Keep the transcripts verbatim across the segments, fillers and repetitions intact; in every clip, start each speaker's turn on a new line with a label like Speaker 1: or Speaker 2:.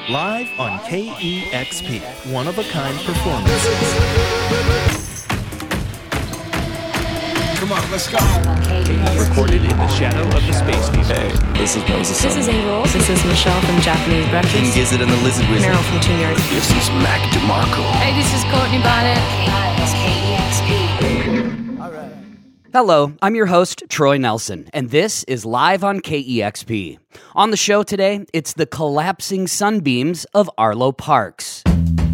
Speaker 1: live on K E X P, one-of-a-kind performances.
Speaker 2: Come on, let's go.
Speaker 3: Recorded in the shadow of the Space Needle.
Speaker 4: Hey, this is Moses.
Speaker 5: This is April. This is Michelle from Japanese Breakfast.
Speaker 4: King Gizzard and the Lizard Wizard.
Speaker 5: Meryl from Two Years.
Speaker 4: This is Mac DeMarco.
Speaker 6: Hey, this is Courtney Bonnet.
Speaker 7: K E X P.
Speaker 8: Hello, I'm your host, Troy Nelson, and this is Live on K E X P. On the show today, it's the collapsing sunbeams of Arlo Parks.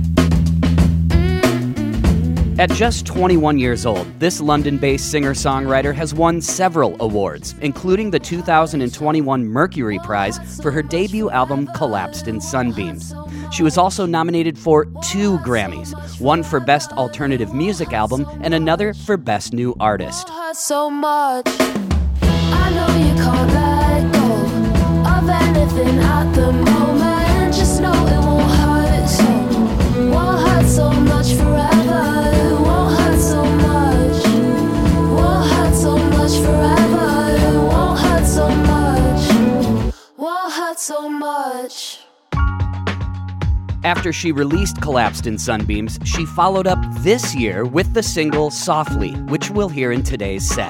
Speaker 8: At just twenty-one years old, this London-based singer-songwriter has won several awards, including the two thousand twenty-one Mercury Prize for her debut album Collapsed in Sunbeams. She was also nominated for two Grammys, one for Best Alternative Music Album and another for Best New Artist.
Speaker 9: So much. I know you can't let go of anything at the moment. Just know it won't hurt so, won't hurt so much forever. It won't hurt so much, won't hurt so much forever. It won't hurt so much, won't hurt so much.
Speaker 8: After she released Collapsed in Sunbeams, she followed up this year with the single Softly, which we'll hear in today's set.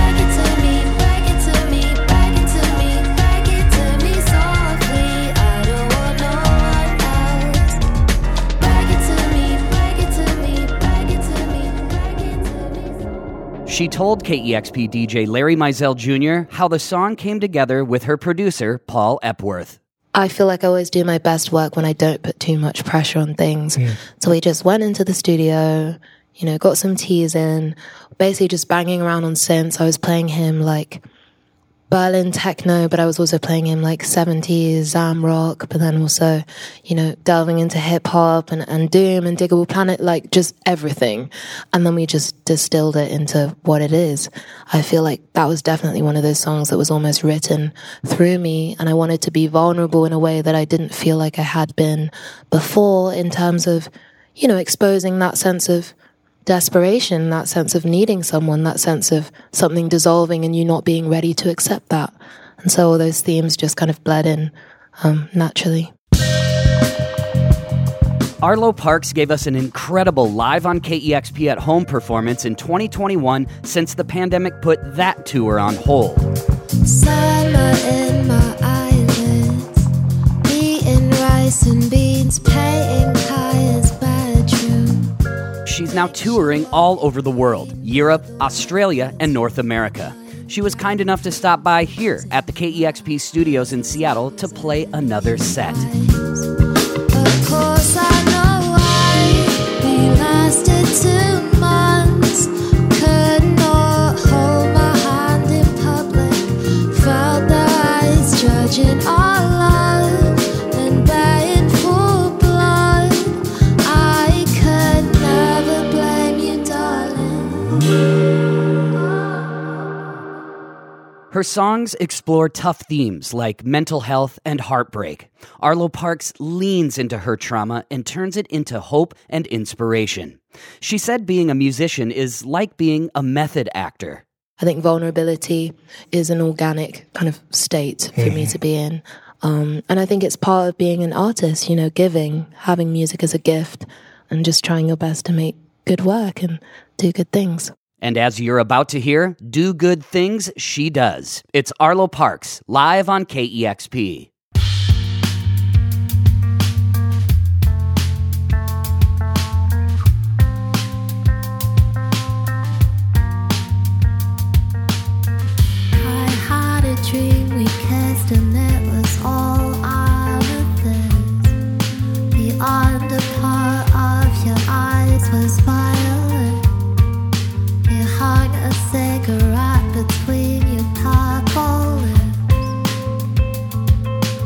Speaker 8: She told K E X P D J Larry Mizell Junior how the song came together with her producer, Paul Epworth.
Speaker 10: I feel like I always do my best work when I don't put too much pressure on things. Yeah. So we just went into the studio, you know, got some teas in, basically just banging around on synths. I was playing him like Berlin techno, but I was also playing him like seventies Zam rock, but then also, you know, delving into hip hop and, and Doom and Diggable Planet, like just everything. And then we just distilled it into what it is. I feel like that was definitely one of those songs that was almost written through me, and I wanted to be vulnerable in a way that I didn't feel like I had been before, in terms of, you know, exposing that sense of desperation, that sense of needing someone, that sense of something dissolving and you not being ready to accept that. And so all those themes just kind of bled in um, naturally.
Speaker 8: Arlo Parks gave us an incredible Live on K E X P at Home performance in twenty twenty-one since the pandemic put that tour on hold.
Speaker 9: Summer in my eyelids, eating rice and beans, painting Kaya's bedroom.
Speaker 8: She's now touring all over the world, Europe, Australia, and North America. She was kind enough to stop by here at the K E X P studios in Seattle to play another set.
Speaker 9: Of course I know why we lasted two months. Could not hold my hand in public. Felt the eyes judging our love and baying for blood. I could never blame you, darling.
Speaker 8: Her songs explore tough themes like mental health and heartbreak. Arlo Parks leans into her trauma and turns it into hope and inspiration. She said being a musician is like being a method actor.
Speaker 10: I think vulnerability is an organic kind of state for me to be in. Um, and I think it's part of being an artist, you know, giving, having music as a gift, and just trying your best to make good work and do good things.
Speaker 8: And as you're about to hear, do good things she does. It's Arlo Parks, live on K E X P.
Speaker 9: I had a dream we kissed and it was all amethyst. The under part of your eyes was violet. You hung a cigarette between your purple lips.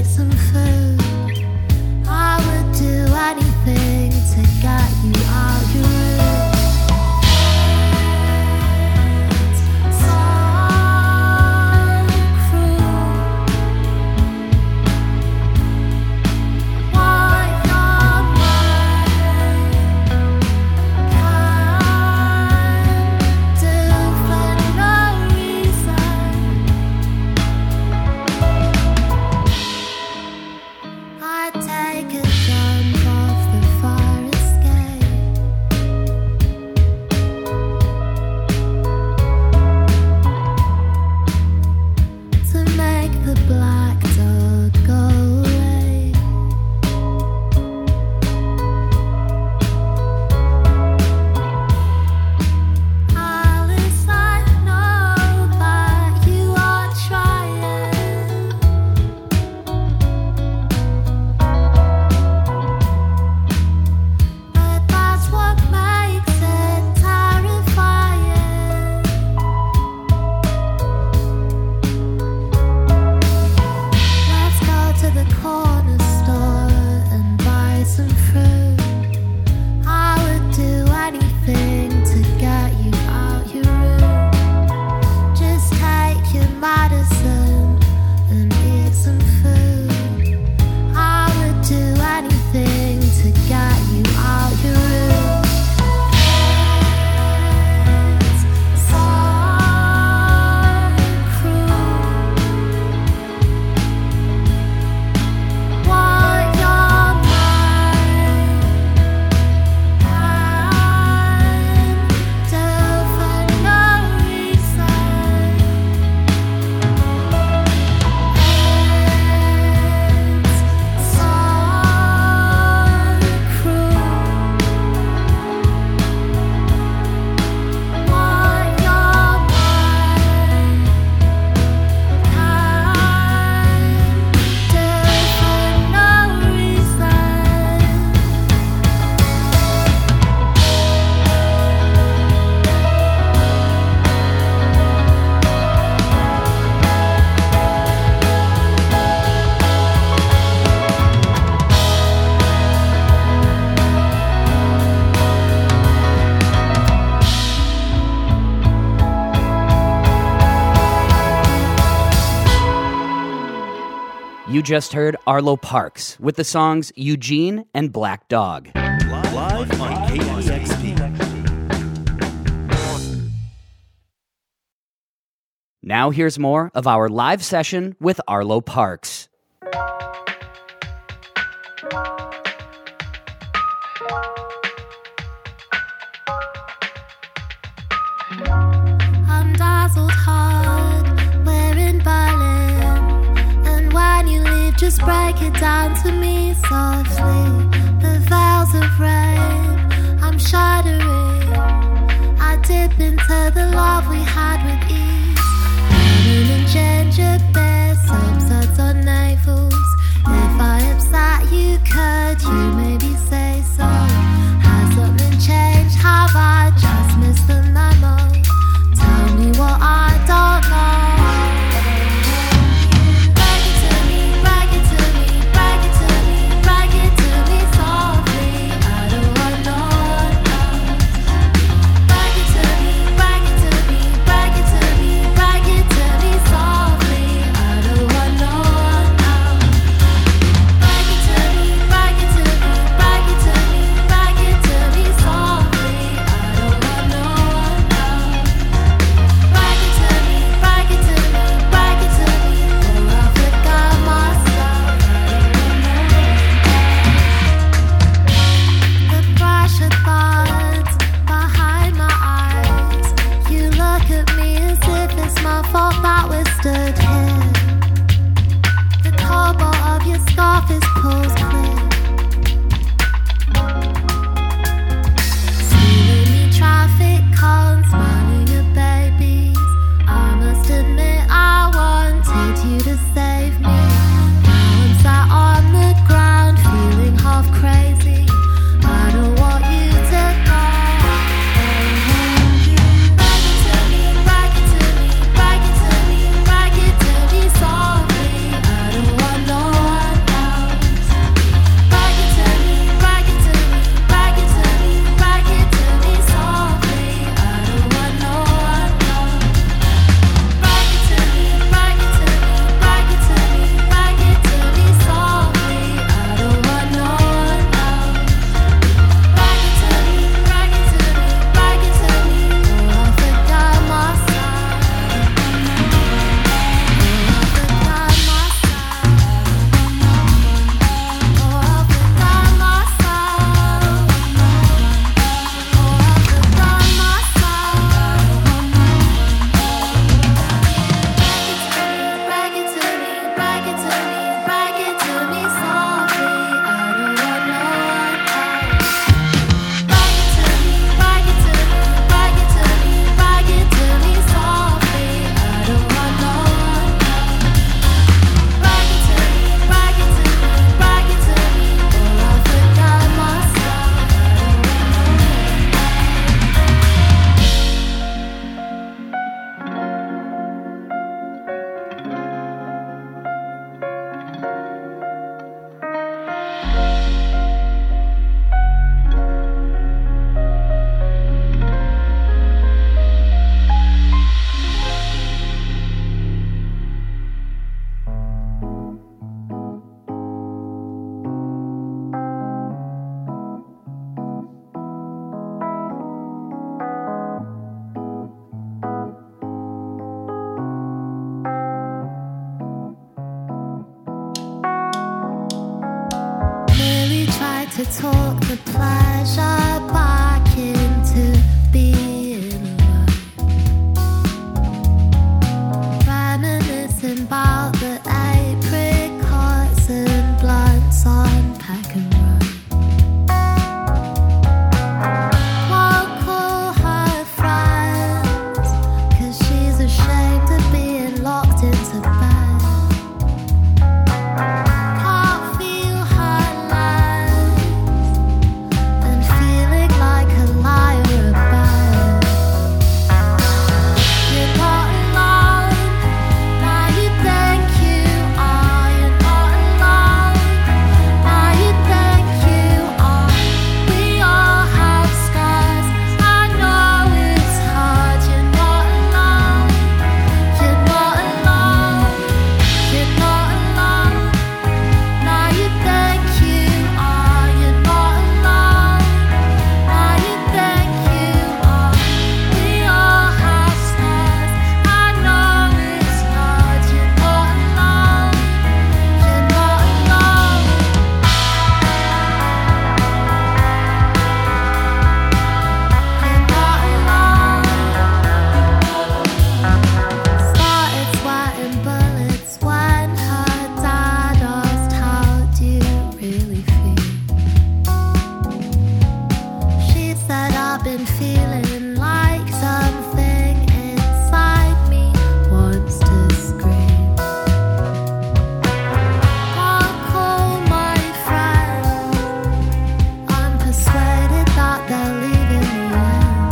Speaker 9: some food. I would do anything to get you out your room. It's so cruel. Why your mind can do for no reason. I take a jump off the fire escape to make the black dog go away. Alice, I know that you are trying. But that's what makes it terrifying. Let's go to the corner store and buy some fruit. I would do anything to get you out your room. Just take your medicine and eat some food. I would do anything to get you out your room. It's so cruel. What your mind can do for no reason. It's so cruel. What your mind can do for no reason.
Speaker 8: You just heard Arlo Parks with the songs Eugene and Black Dog.
Speaker 1: Live on K E X P.
Speaker 8: Now here's more of our live session with Arlo Parks.
Speaker 9: I'm dazzled hard, we're in Berlin. And when you leave, just break it down to me softly. The veils of rain, I'm shuddering. I dip into the love we had with ease. Lemon and ginger beer, subsets on navels. If I upset you, could you maybe say so? Has something changed? Have I just missed the memo? Tell me what I don't know. Break it to me, break it to me, break it to me, break it to me softly. I don't want no one else. Break it to me, break it to me, break it to me. took the pleasure back into being alive. Reminiscing about the apricots and blunts on Peckham Road. Won't call her friends, 'cause she's ashamed of being locked into bed. Can't feel her legs and feeling like a liar about. You're not alone, now you think you are. You're not alone, now you think you are. We all have scars, I know it's hard. You're not alone, you're not alone, you're not alone, now you think you are. You're not alone, now you think you are. We all have scars, I know it's hard. You're not alone, you're not alone. You're not alone. Started sweating bullets when her dad asked, how do you really feel? She said, I've been feeling like something inside me wants to scream. I'll call my friend, I'm persuaded that they're leaving me out.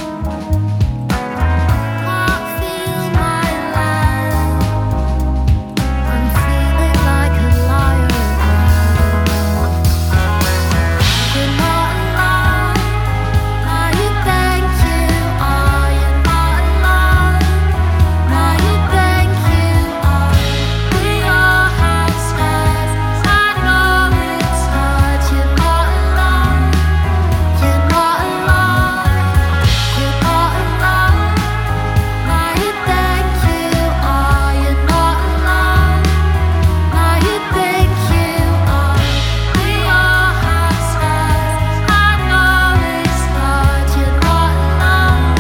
Speaker 9: Can't feel my legs, I'm feeling like a liar about. You're not alone, now you think you are. You're not alone, now you think you are. We all have scars, I know it's hard. You're not alone, you're not alone, you're not alone, now you think you are. You're not alone, now you think you are. We all have scars, I know it's hard. You're not alone.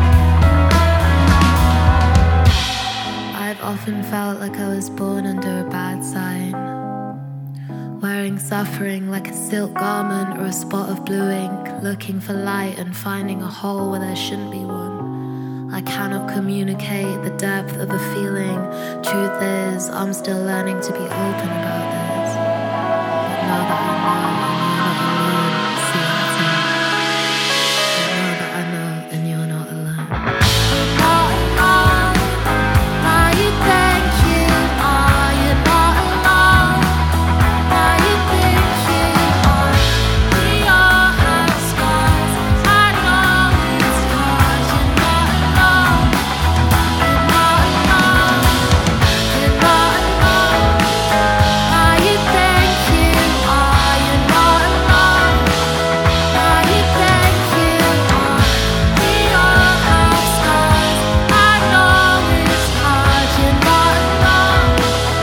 Speaker 9: I've often felt like I was born under a bad sign, wearing suffering like a silk garment or a spot of blue ink, looking for light and finding a hole where there shouldn't be one. I cannot communicate the depth of a feeling. Truth is, I'm still learning to be open about this. But now that I know, I'm not alone. See what I'm saying? Now that I know, and you're not alone. You're not alone, now you think you are. You're not alone, now you think you are. We all have scars, I know it's hard. You're not alone, you're not alone, you're not alone, now you think you are. You're not alone, now you think you are. We all have scars, I know it's hard. You're not alone,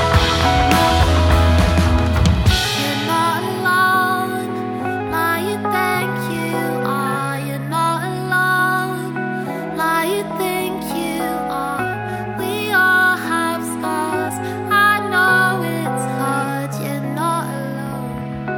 Speaker 9: you're not alone, now you think you are. You're not alone, now you think you are. We all have scars, I know it's hard. You're not alone.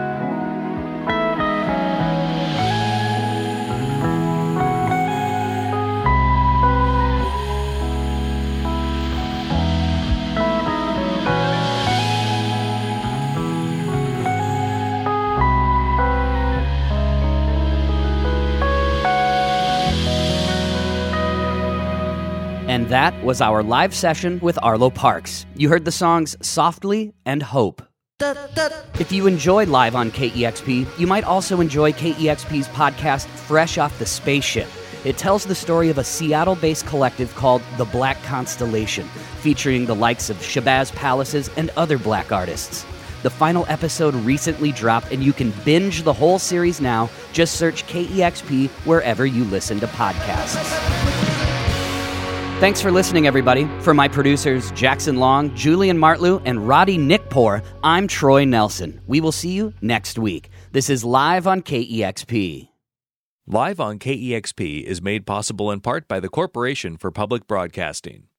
Speaker 8: And that was our live session with Arlo Parks. You heard the songs Softly and Hope. If you enjoy Live on K E X P, you might also enjoy K E X P's podcast Fresh Off the Spaceship. It tells the story of a Seattle-based collective called The Black Constellation, featuring the likes of Shabazz Palaces and other black artists. The final episode recently dropped, and you can binge the whole series now. Just search K E X P wherever you listen to podcasts. Thanks for listening, everybody. For my producers, Jackson Long, Julian Martlew, and Roddy Nickpour, I'm Troy Nelson. We will see you next week. This is Live on K E X P.
Speaker 3: Live on K E X P is made possible in part by the Corporation for Public Broadcasting.